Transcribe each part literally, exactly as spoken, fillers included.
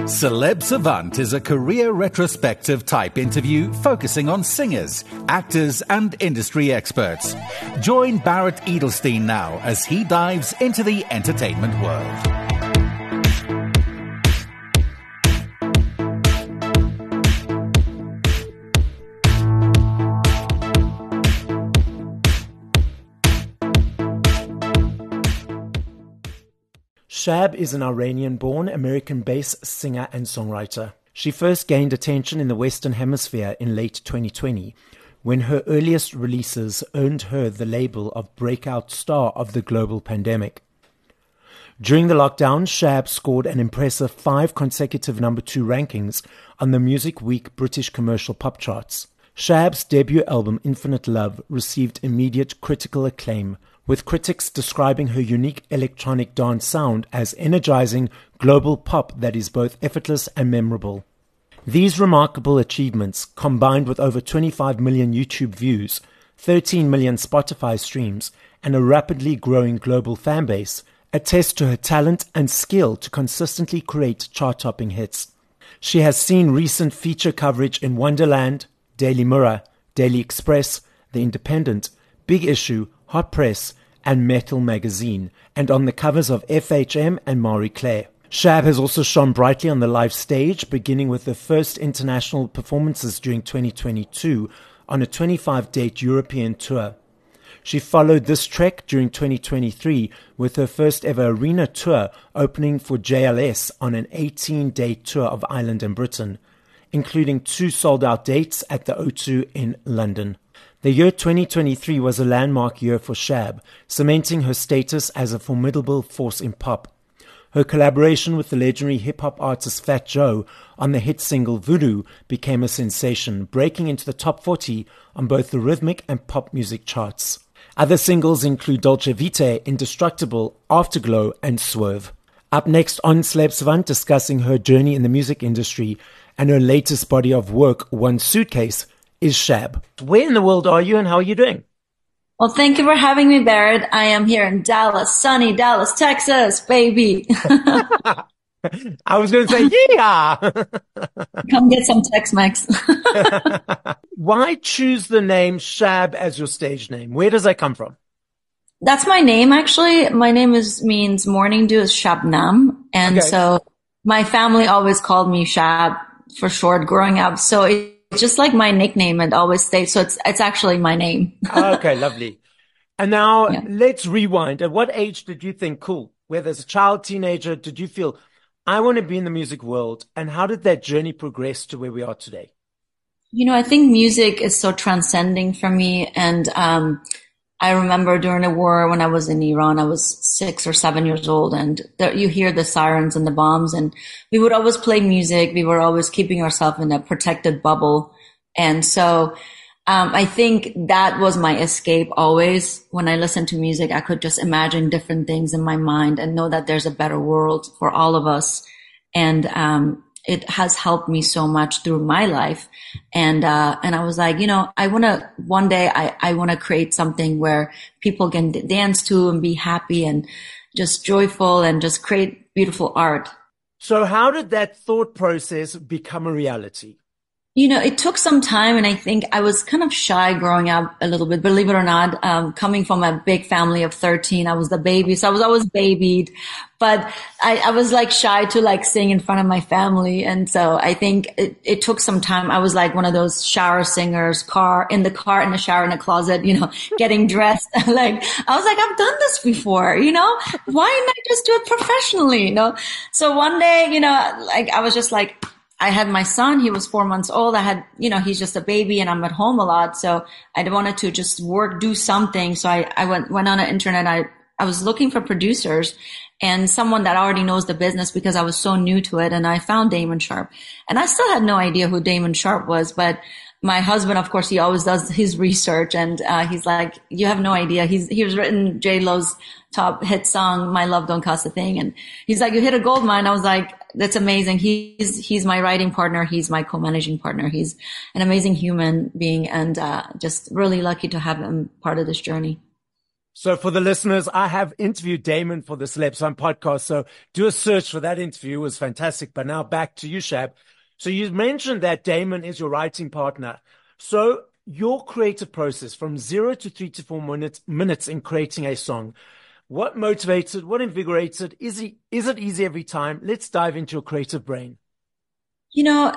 Celeb Savant is a career retrospective type interview focusing on singers, actors, and industry experts. Join Barrett Edelstein now as he dives into the entertainment world. Shab is an Iranian-born, American-based singer and songwriter. She first gained attention in the Western Hemisphere in late twenty twenty, when her earliest releases earned her the label of breakout star of the global pandemic. During the lockdown, Shab scored an impressive five consecutive number two rankings on the Music Week British commercial pop charts. Shab's debut album, Infinite Love, received immediate critical acclaim, with critics describing her unique electronic dance sound as energizing global pop that is both effortless and memorable. These remarkable achievements, combined with over twenty-five million YouTube views, thirteen million Spotify streams, and a rapidly growing global fan base, attest to her talent and skill to consistently create chart-topping hits. She has seen recent feature coverage in Wonderland, Daily Mirror, Daily Express, The Independent, Big Issue, Hot Press, and Metal Magazine, and on the covers of F H M and Marie Claire. Shab has also shone brightly on the live stage, beginning with her first international performances during twenty twenty-two on a twenty-five date European tour. She followed this trek during twenty twenty-three with her first ever arena tour, opening for J L S on an eighteen date tour of Ireland and Britain, including two sold-out dates at the O two in London. The year twenty twenty-three was a landmark year for Shab, cementing her status as a formidable force in pop. Her collaboration with the legendary hip-hop artist Fat Joe on the hit single Voodoo became a sensation, breaking into the top forty on both the rhythmic and pop music charts. Other singles include Dolce Vita, Indestructible, Afterglow, and Swerve. Up next on Celeb Savant, discussing her journey in the music industry and her latest body of work, One Suitcase, is Shab. Where in the world are you and how are you doing? Well, thank you for having me, Barrett. I am here in Dallas, sunny Dallas, Texas, baby. I was going to say, yeah. Come get some Tex-Mex. Why choose the name Shab as your stage name? Where does that come from? That's my name, actually. My name is means morning dew is Shabnam. And okay. So my family always called me Shab for short growing up. So it just like my nickname and always stayed. So it's, it's actually my name. Okay, lovely. And now yeah. Let's rewind. At what age did you think, cool, whether as a child, teenager, did you feel, I want to be in the music world? And how did that journey progress to where we are today? You know, I think music is so transcending for me. And, um, I remember during the war when I was in Iran, I was six or seven years old, and there, you hear the sirens and the bombs, and we would always play music. We were always keeping ourselves in a protected bubble. And so um, I think that was my escape always. When I listened to music, I could just imagine different things in my mind and know that there's a better world for all of us. And um it has helped me so much through my life. And, uh, and I was like, you know, I want to, one day I, I want to create something where people can d- dance to and be happy and just joyful and just create beautiful art. So how did that thought process become a reality? You know, it took some time, and I think I was kind of shy growing up a little bit, believe it or not. Um, coming from a big family of thirteen, I was the baby, so I was always babied. But I, I was like shy to like sing in front of my family, and so I think it, it took some time. I was like one of those shower singers, car in the car, in the shower, in the closet, you know, getting dressed. Like I was like, I've done this before, you know. Why not just do it professionally, you know? So one day, you know, like I was just like, I had my son, he was four months old. I had, you know, he's just a baby and I'm at home a lot. So I wanted to just work, do something. So I, I went, went on the internet. I, I was looking for producers and someone that already knows the business because I was so new to it. And I found Damon Sharp, and I still had no idea who Damon Sharp was, but my husband, of course, he always does his research, and uh, he's like, you have no idea. He's, he was written J-Lo's top hit song, My Love Don't Cost a Thing. And he's like, you hit a gold mine. I was like, that's amazing. He's, he's my writing partner. He's my co-managing partner. He's an amazing human being, and uh, just really lucky to have him part of this journey. So for the listeners, I have interviewed Damon for the Celeb Sun podcast. So do a search for that interview. It was fantastic. But now back to you, Shab. So you mentioned that Damon is your writing partner. So your creative process from zero to three to four minutes, minutes in creating a song, what motivates it? What invigorates it? Is it, is it easy every time? Let's dive into your creative brain. You know,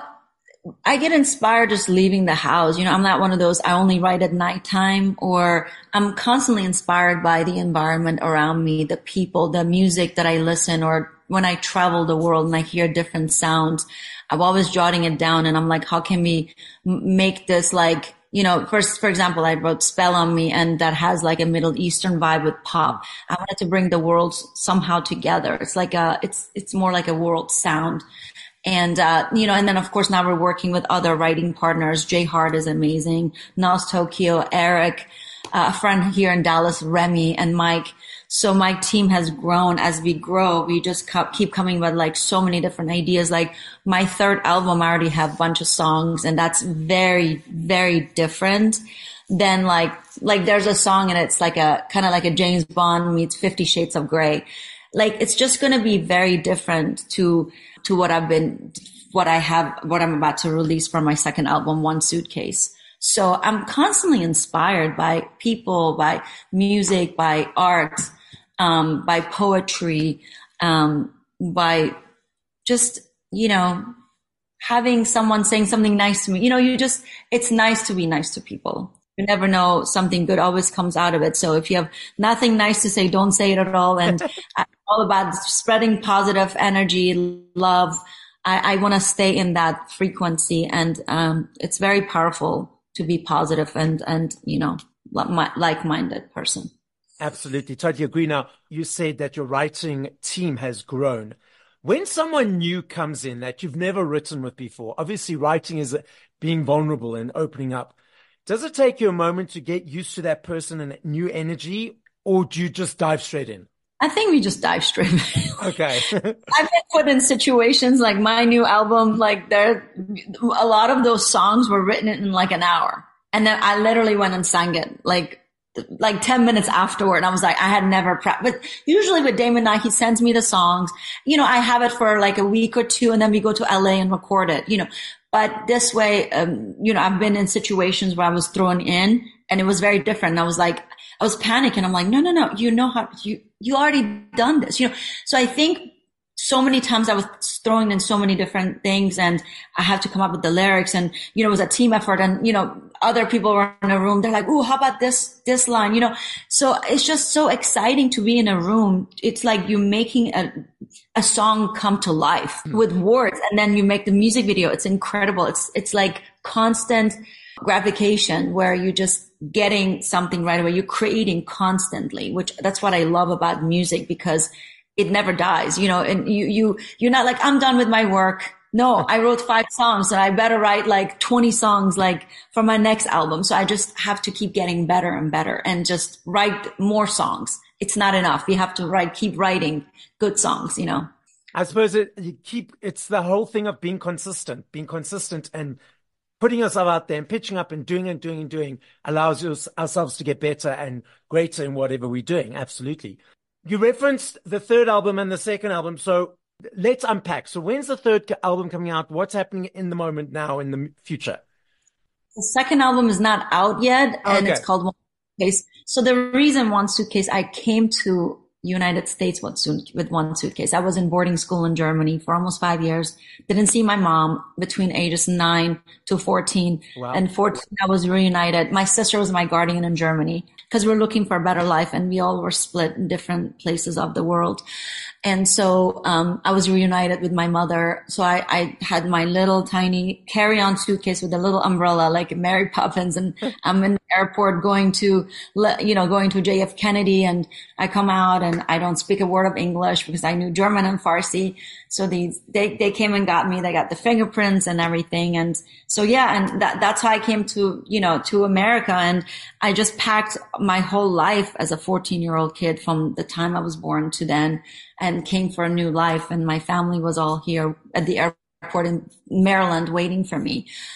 I get inspired just leaving the house. You know, I'm not one of those, I only write at nighttime, or I'm constantly inspired by the environment around me, the people, the music that I listen, or when I travel the world and I hear different sounds, I'm always jotting it down and I'm like, how can we make this like, you know, first, for example, I wrote Spell on Me, and that has like a Middle Eastern vibe with pop. I wanted to bring the worlds somehow together. It's like a, it's, it's more like a world sound. And, uh, you know, and then of course now we're working with other writing partners. Jay Hart is amazing. Nas Tokyo, Eric, uh, a friend here in Dallas, Remy and Mike. So my team has grown. As we grow, we just keep coming with like so many different ideas. Like my third album, I already have a bunch of songs, and that's very, very different than like, like there's a song and it's like a kind of like a James Bond meets Fifty Shades of Grey. Like it's just going to be very different to, to what I've been, what I have, what I'm about to release for my second album, One Suitcase. So I'm constantly inspired by people, by music, by art, um, by poetry, um, by just, you know, having someone saying something nice to me. You know, you just, it's nice to be nice to people. You never know, something good always comes out of it. So if you have nothing nice to say, don't say it at all. And I'm all about spreading positive energy, love. I, I want to stay in that frequency. And um, it's very powerful to be positive and, and you know, like-minded person. Absolutely. Totally agree. Now, you said that your writing team has grown. When someone new comes in that you've never written with before, obviously writing is being vulnerable and opening up. Does it take you a moment to get used to that person and new energy, or do you just dive straight in? I think we just dive straight in. Okay. I've been put in situations like my new album, like there, a lot of those songs were written in like an hour. And then I literally went and sang it like, like ten minutes afterward. I was like, I had never prepped. But usually with Damon and I, he sends me the songs. You know, I have it for like a week or two, and then we go to L A and record it, you know. But this way, um, you know, I've been in situations where I was thrown in and it was very different. And I was like, I was panicking. I'm like, no, no, no, you know how you, you already done this, you know? So I think so many times I was throwing in so many different things, and I had to come up with the lyrics, and, you know, it was a team effort, and, you know, other people were in a room. They're like, "Ooh, how about this, this line?" You know, so it's just so exciting to be in a room. It's like you're making a, a song come to life mm. with words, and then you make the music video. It's incredible. It's, it's like constant gratification where you're just getting something right away. You're creating constantly, which that's what I love about music, because it never dies, you know, and you, you, you're not like, I'm done with my work. No, I wrote five songs, and I better write like twenty songs like for my next album. So I just have to keep getting better and better and just write more songs. It's not enough. You have to write, keep writing good songs, you know. I suppose it, you keep, it's the whole thing of being consistent, being consistent and putting yourself out there and pitching up and doing and doing and doing allows us, ourselves to get better and greater in whatever we're doing. Absolutely. You referenced the third album and the second album. So let's unpack. So when's the third album coming out? What's happening in the moment now, in the future? The second album is not out yet, and okay. It's called One Suitcase. So the reason One Suitcase, I came to United States with One Suitcase. I was in boarding school in Germany for almost five years. Didn't see my mom between ages nine to fourteen. Wow. And fourteen, I was reunited. My sister was my guardian in Germany because we were looking for a better life, and we all were split in different places of the world. And so um I was reunited with my mother. So I, I had my little tiny carry-on suitcase with a little umbrella like Mary Poppins, and I'm in the airport going to, you know, going to J F Kennedy, and I come out and I don't speak a word of English because I knew German and Farsi. So these, they, they came and got me. They got the fingerprints and everything. And so, yeah, and that, that's how I came to, you know, to America. And I just packed my whole life as a fourteen year old kid from the time I was born to then, and came for a new life. And my family was all here at the airport in Maryland waiting for me.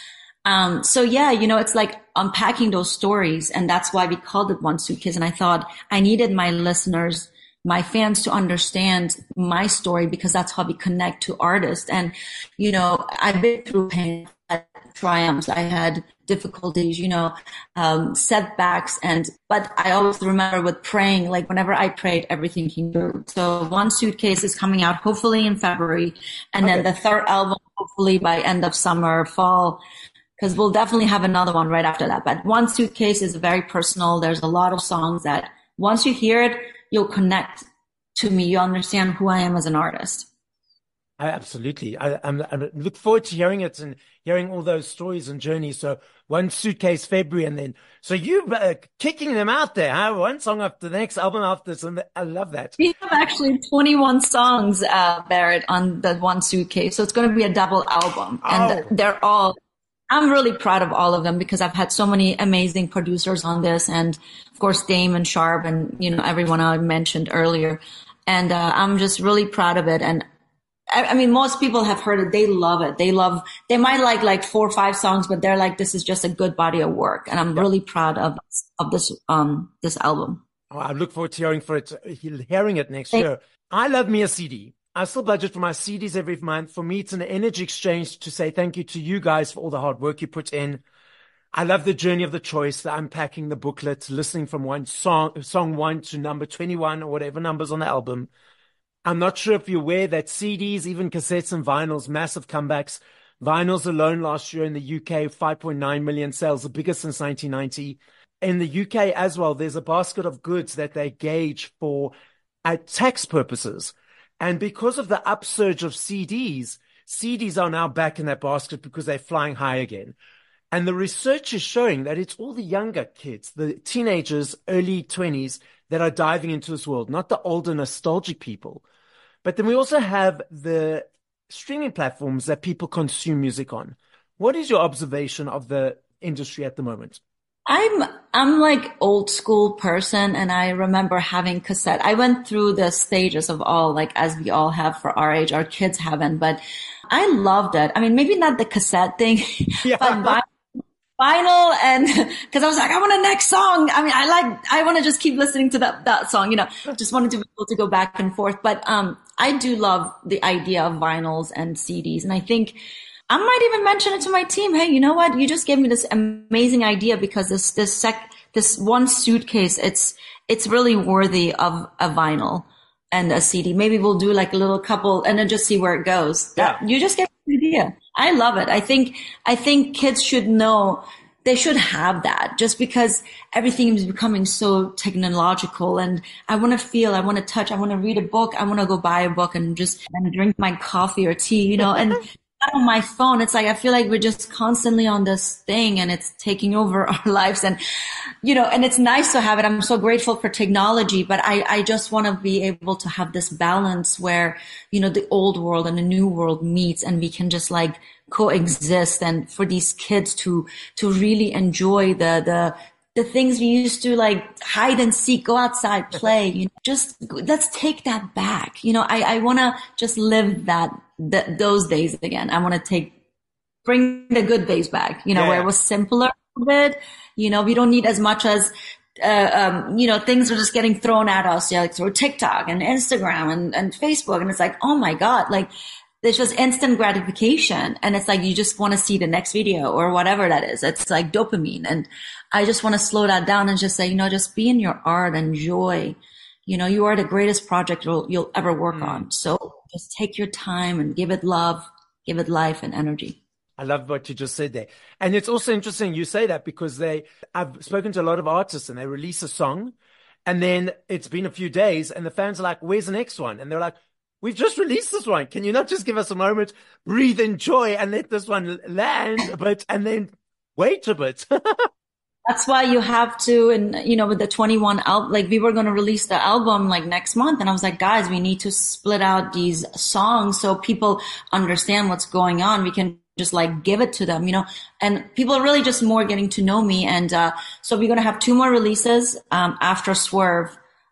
Um, so yeah, you know, it's like unpacking those stories, and that's why we called it One Suitcase. And I thought I needed my listeners, my fans, to understand my story, because that's how we connect to artists. And, you know, I've been through pain, I had triumphs, I had difficulties, you know, um, setbacks. And, but I always remember with praying, like whenever I prayed, everything came through. So One Suitcase is coming out hopefully in February. And okay. Then the third album, hopefully by end of summer, fall, because we'll definitely have another one right after that. But One Suitcase is very personal. There's a lot of songs that once you hear it, you'll connect to me. You understand who I am as an artist. I, absolutely. I, I'm, I look forward to hearing it and hearing all those stories and journeys. So One Suitcase February, and then, so you uh, kicking them out there, huh? One song after the next, album after this. And I love that. We have actually twenty-one songs, uh, Barrett, on the One Suitcase. So it's going to be a double album. And oh. they're all, I'm really proud of all of them, because I've had so many amazing producers on this, and of course Damon Sharp and, you know, everyone I mentioned earlier. And uh, I'm just really proud of it. And I, I mean, most people have heard it. They love it. They love, they might like like four or five songs, but they're like, this is just a good body of work. And I'm really proud of of this um this album. Oh, I look forward to hearing for it, hearing it next Thank- year. I love me a C D. I still budget for my C Ds every month. For me, it's an energy exchange to say thank you to you guys for all the hard work you put in. I love the journey of the choice, the unpacking the booklet, listening from one song, song one to number twenty-one or whatever numbers on the album. I'm not sure if you're aware that C Ds, even cassettes and vinyls, massive comebacks. Vinyls alone last year in the U K, five point nine million sales, the biggest since nineteen ninety. In the U K as well, there's a basket of goods that they gauge for uh, tax purposes. And because of the upsurge of C Ds, C Ds are now back in that basket because they're flying high again. And the research is showing that it's all the younger kids, the teenagers, early twenties, that are diving into this world, not the older nostalgic people. But then we also have the streaming platforms that people consume music on. What is your observation of the industry at the moment? I'm, I'm like old school person, and I remember having cassette. I went through the stages of all, like as we all have for our age, our kids haven't, but I loved it. I mean, maybe not the cassette thing, yeah. but vinyl, and cause I was like, I want a next song. I mean, I like, I want to just keep listening to that, that song, you know, just wanted to be able to go back and forth. But, um, I do love the idea of vinyls and C Ds. And I think I might even mention it to my team. Hey, you know what? You just gave me this amazing idea, because this, this sec, this One Suitcase, it's, it's really worthy of a vinyl and a C D. Maybe we'll do like a little couple and then just see where it goes. Yeah. You just gave me an idea. I love it. I think, I think kids should know, they should have that, just because everything is becoming so technological, and I want to feel, I want to touch, I want to read a book, I want to go buy a book and just and drink my coffee or tea, you know, and on my phone, it's like, I feel like we're just constantly on this thing, and it's taking over our lives. And, you know, and it's nice to have it. I'm so grateful for technology, but I, I just want to be able to have this balance where, you know, the old world and the new world meets, and we can just like coexist, and for these kids to, to really enjoy the, the, the things we used to like hide and seek, go outside, play, you know, just let's take that back. You know, I, I want to just live that, that, those days again. I want to take, bring the good days back, you know, yeah. where it was simpler a bit. You know, we don't need as much as, uh, um, you know, things are just getting thrown at us, yeah, like through TikTok and Instagram and, and Facebook. And it's like, oh my God, like, there's just instant gratification. And it's like, you just want to see the next video or whatever that is. It's like dopamine. And I just want to slow that down and just say, you know, just be in your art, enjoy. You know, you are the greatest project you'll, you'll ever work mm. on. So just take your time and give it love, give it life and energy. I love what you just said there. And it's also interesting you say that, because they, I've spoken to a lot of artists, and they release a song, and then it's been a few days, and the fans are like, where's the next one? And they're like, we've just released this one. Can you not just give us a moment, breathe, enjoy, and let this one land a bit, and then wait a bit? That's why you have to, and you know, with the twenty-one album, like we were going to release the album like next month. And I was like, guys, we need to split out these songs so people understand what's going on. We can just like give it to them, you know, and people are really just more getting to know me. And, uh, so we're going to have two more releases, um, after Swerve.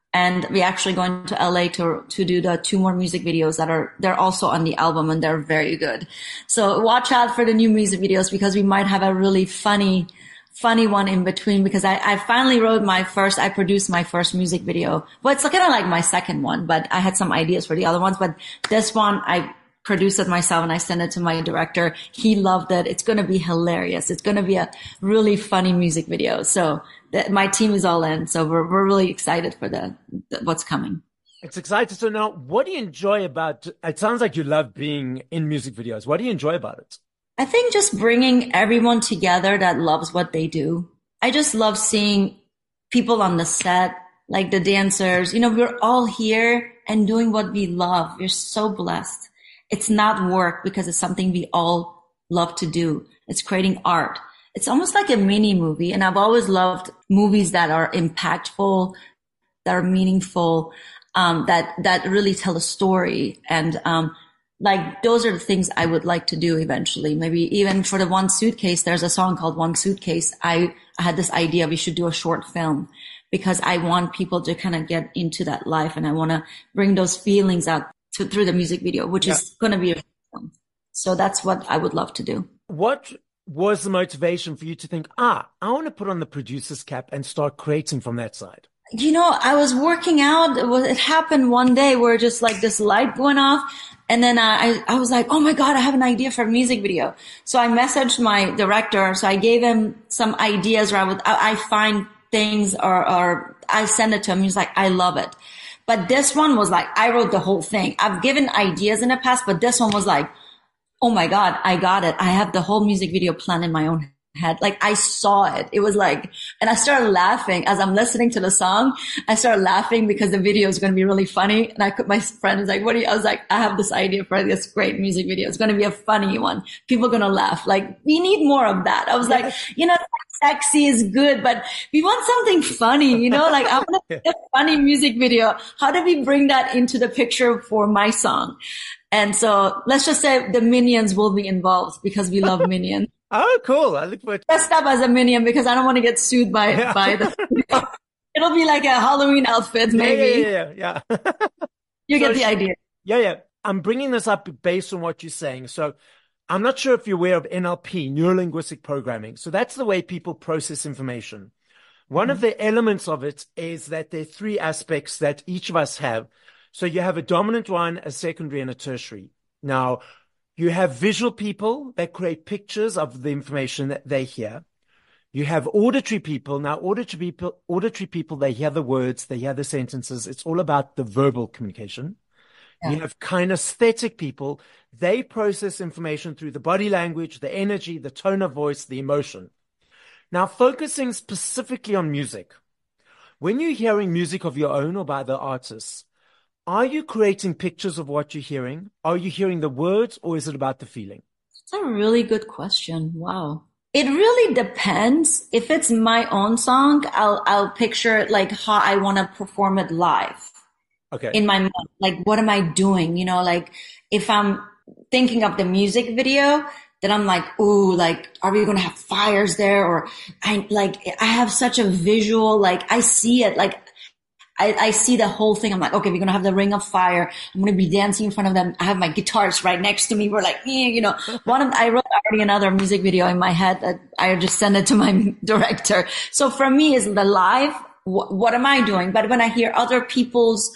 And we're actually going to L A to, to do the two more music videos that are, they're also on the album and they're very good. So watch out for the new music videos because we might have a really funny, funny one in between because I, I finally wrote my first, I produced my first music video. Well, it's kind of like my second one, but I had some ideas for the other ones. But this one, I produced it myself and I sent it to my director. He loved it. It's going to be hilarious. It's going to be a really funny music video. So that my team is all in. So we're, we're really excited for the, the what's coming. It's exciting. So now, what do you enjoy about, it sounds like you love being in music videos. What do you enjoy about it? I think just bringing everyone together that loves what they do. I just love seeing people on the set, like the dancers. You know, we're all here and doing what we love. We're so blessed. It's not work because it's something we all love to do. It's creating art. It's almost like a mini movie. And I've always loved movies that are impactful, that are meaningful, um, that, that really tell a story. And, um, like those are the things I would like to do eventually. Maybe even for the One Suitcase, there's a song called One Suitcase. I, I had this idea we should do a short film because I want people to kind of get into that life and I want to bring those feelings out to, through the music video, which yeah. is going to be a film. So that's what I would love to do. What was the motivation for you to think, ah, I want to put on the producer's cap and start creating from that side? You know, I was working out. It, was, it happened one day where just like this light went off. And then I, I was like, oh my God, I have an idea for a music video. So I messaged my director. So I gave him some ideas where I would, I, I find things or, or I send it to him. He's like, I love it. But this one was like, I wrote the whole thing. I've given ideas in the past, but this one was like, oh my God, I got it. I have the whole music video planned in my own head. Like I saw it. It was like, and I started laughing as I'm listening to the song. I started laughing because the video is going to be really funny. And I could, my friend was like, what do you, I was like, I have this idea for this great music video. It's going to be a funny one. People are going to laugh. Like we need more of that. I was yes. like, you know, sexy is good, but we want something funny, you know, like I want to make a funny music video. How do we bring that into the picture for my song? And so let's just say the Minions will be involved because we love Minions. Oh, cool. I look forward to dressed up as a Minion because I don't want to get sued by, yeah. by the studio. It'll be like a Halloween outfit, maybe. Yeah, yeah, yeah. yeah. You so get the idea. Yeah, yeah. I'm bringing this up based on what you're saying. So I'm not sure if you're aware of N L P, neuro-linguistic programming. So that's the way people process information. One mm-hmm. of the elements of it is that there are three aspects that each of us have. So you have a dominant one, a secondary, and a tertiary. Now, you have visual people that create pictures of the information that they hear. You have auditory people. Now, auditory people, auditory people, they hear the words, they hear the sentences. It's all about the verbal communication. Yeah. You have kinesthetic people. They process information through the body language, the energy, the tone of voice, the emotion. Now, focusing specifically on music. When you're hearing music of your own or by other artists, are you creating pictures of what you're hearing? Are you hearing the words or is it about the feeling? That's a really good question. Wow. It really depends. If it's my own song, I'll, I'll picture it like how I want to perform it live. Okay. In my mind, like, what am I doing? You know, like if I'm thinking of the music video, then I'm like, ooh, like, are we going to have fires there? Or I like, I have such a visual, like I see it, like, I, I see the whole thing. I'm like, okay, we're going to have the ring of fire. I'm going to be dancing in front of them. I have my guitars right next to me. We're like, eh, you know, one of, I wrote already another music video in my head that I just sent it to my director. So for me is the live. Wh- what am I doing? But when I hear other people's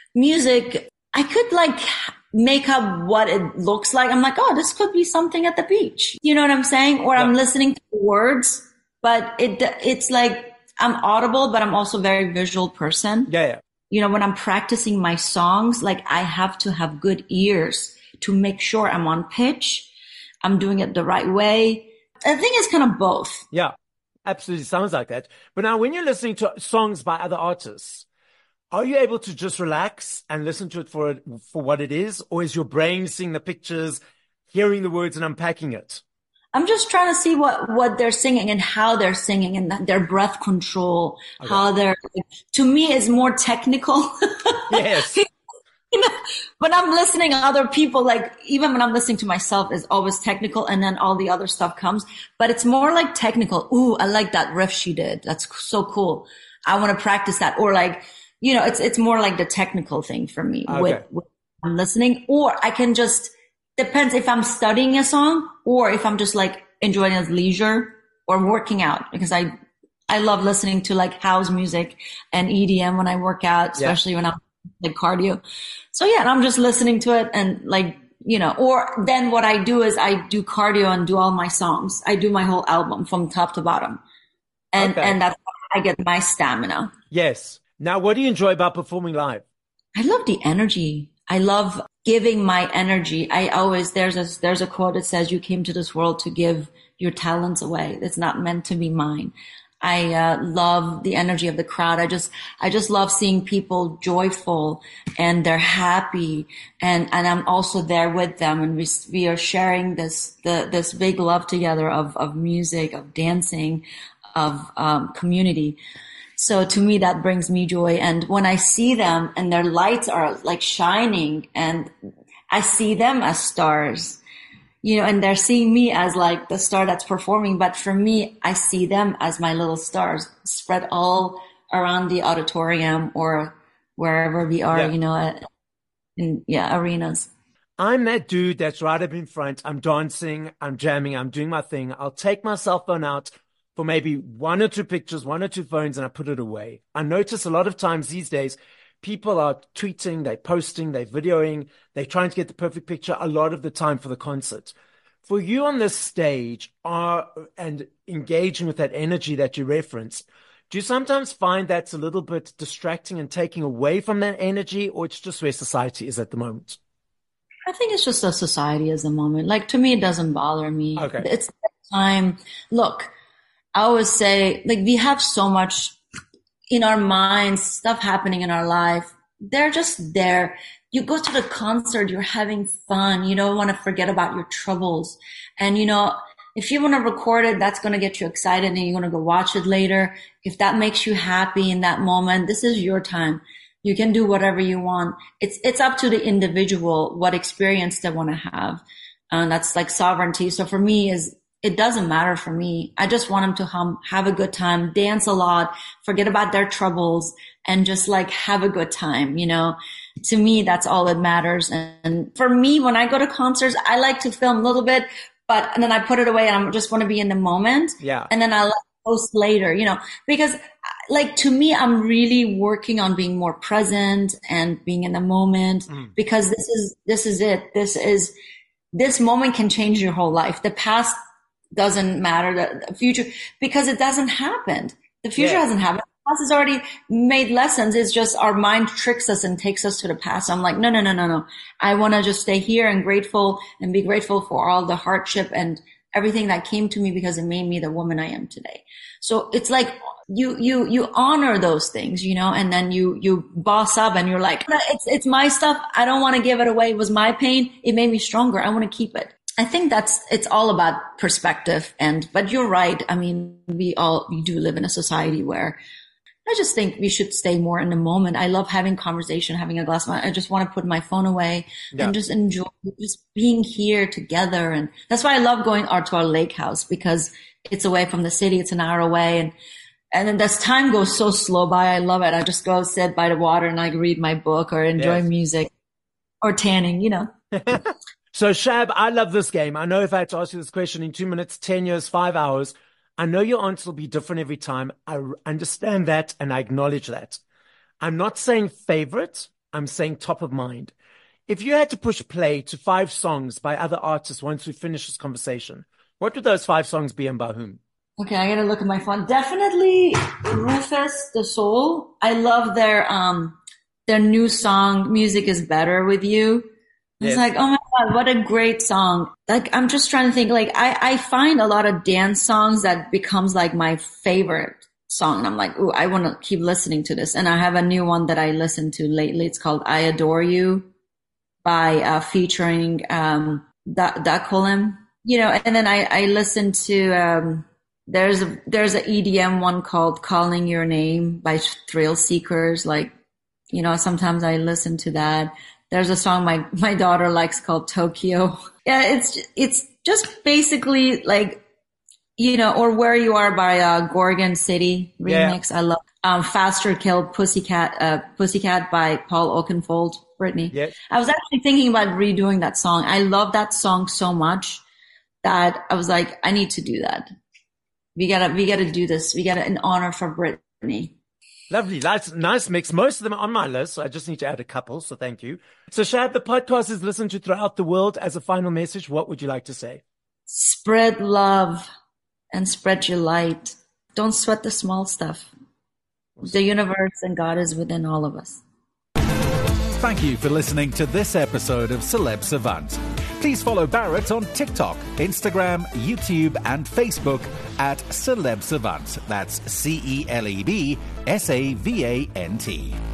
music, I could like make up what it looks like. I'm like, oh, this could be something at the beach. You know what I'm saying? Or yeah. I'm listening to the words, but it, it's like, I'm audible, but I'm also a very visual person. Yeah, yeah. You know, when I'm practicing my songs, like I have to have good ears to make sure I'm on pitch. I'm doing it the right way. I think it's kind of both. Yeah, absolutely. Sounds like that. But now when you're listening to songs by other artists, are you able to just relax and listen to it for it, for what it is? Or is your brain seeing the pictures, hearing the words and unpacking it? I'm just trying to see what, what they're singing and how they're singing and their breath control, okay. how they're, to me, it's more technical. Yes. You know, when I'm listening to other people, like even when I'm listening to myself, it's always technical and then all the other stuff comes, but it's more like technical. Ooh, I like that riff she did. That's so cool. I want to practice that. Or like, you know, it's, it's more like the technical thing for me Okay. with, with I'm listening, or I can just, depends if I'm studying a song or if I'm just like enjoying it as leisure or working out, because I, I love listening to like house music and E D M when I work out, especially yeah. when I'm like cardio. So yeah, and I'm just listening to it and like, you know, or then what I do is I do cardio and do all my songs. I do my whole album from top to bottom. And, okay. and that's how I get my stamina. Yes. Now, what do you enjoy about performing live? I love the energy. I love giving my energy. I always, there's a, there's a quote that says, you came to this world to give your talents away. It's not meant to be mine. I uh, love the energy of the crowd. I just, I just love seeing people joyful and they're happy. And, and I'm also there with them. And we, we are sharing this, the, this big love together of, of music, of dancing, of, um, community. So to me, that brings me joy. And when I see them and their lights are like shining and I see them as stars, you know, and they're seeing me as like the star that's performing. But for me, I see them as my little stars spread all around the auditorium or wherever we are, yeah. you know, at, in, yeah, arenas. I'm that dude that's right up in front. I'm dancing, I'm jamming, I'm doing my thing. I'll take my cell phone out for maybe one or two pictures, one or two phones, and I put it away. I notice a lot of times these days, people are tweeting, they're posting, they're videoing, they're trying to get the perfect picture a lot of the time for the concert. For you on this stage are, and engaging with that energy that you referenced, do you sometimes find that's a little bit distracting and taking away from that energy, or it's just where society is at the moment? I think it's just a society as a moment. Like, to me, it doesn't bother me. Okay. It's time. Look, I always say, like, we have so much in our minds, stuff happening in our life. They're just there. You go to the concert, you're having fun. You don't want to forget about your troubles. And, you know, if you want to record it, that's going to get you excited and you're going to go watch it later. If that makes you happy in that moment, this is your time. You can do whatever you want. It's, it's up to the individual, what experience they want to have. And that's like sovereignty. So for me is, it doesn't matter for me. I just want them to hum, have a good time, dance a lot, forget about their troubles, and just like have a good time, you know? To me, that's all that matters. And for me, when I go to concerts, I like to film a little bit, but and then I put it away and I just want to be in the moment. Yeah. And then I'll post later, you know, because like to me, I'm really working on being more present and being in the moment mm. because this is, this is it. This is, this moment can change your whole life. The past doesn't matter, the future, because it doesn't happen. The future yeah. hasn't happened. The past has already made lessons. It's just our mind tricks us and takes us to the past. I'm like, no, no, no, no, no. I want to just stay here and grateful and be grateful for all the hardship and everything that came to me because it made me the woman I am today. So it's like you, you, you honor those things, you know, and then you, you boss up and you're like, it's, it's my stuff. I don't want to give it away. It was my pain. It made me stronger. I want to keep it. I think that's, it's all about perspective. And, but you're right. I mean, we all, we do live in a society where I just think we should stay more in the moment. I love having conversation, having a glass of wine. I just want to put my phone away yeah. and just enjoy just being here together. And that's why I love going out to our lake house because it's away from the city. It's an hour away. And, and then as time goes so slow by, I love it. I just go sit by the water and I read my book or enjoy yes. music or tanning, you know. So Shab, I love this game. I know if I had to ask you this question in two minutes, ten years, five hours, I know your answer will be different every time. I understand that and I acknowledge that. I'm not saying favorite. I'm saying top of mind. If you had to push play to five songs by other artists once we finish this conversation, what would those five songs be and by whom? Okay, I gotta look at my phone. Definitely Rufus the Soul. I love their um their new song, Music is Better with You. It's yes. like, oh my God, what a great song. Like, I'm just trying to think, like, I, I find a lot of dance songs that becomes like my favorite song. And I'm like, ooh, I want to keep listening to this. And I have a new one that I listened to lately. It's called I Adore You by, uh, featuring, um, da- Dacolim, you know, and then I, I listened to, um, there's a, there's an E D M one called Calling Your Name by Thrill Seekers. Like, you know, sometimes I listen to that. There's a song my, my daughter likes called Tokyo. Yeah, it's, it's just basically like, you know, or Where You Are by, uh, Gorgon City remix. Yeah. I love, um, Faster killed Pussycat, uh, Pussycat by Paul Oakenfold, Brittany. Yes. I was actually thinking about redoing that song. I love that song so much that I was like, I need to do that. We gotta, we gotta do this. We gotta, in honor for Brittany. Lovely. Nice, nice mix. Most of them are on my list, so I just need to add a couple, so thank you. So Shad, the podcast is listened to throughout the world. As a final message, what would you like to say? Spread love and spread your light. Don't sweat the small stuff. The universe and God is within all of us. Thank you for listening to this episode of Celeb Savant. Please follow Barrett on TikTok, Instagram, YouTube, and Facebook at Celeb Savant. That's C E L E B S A V A N T.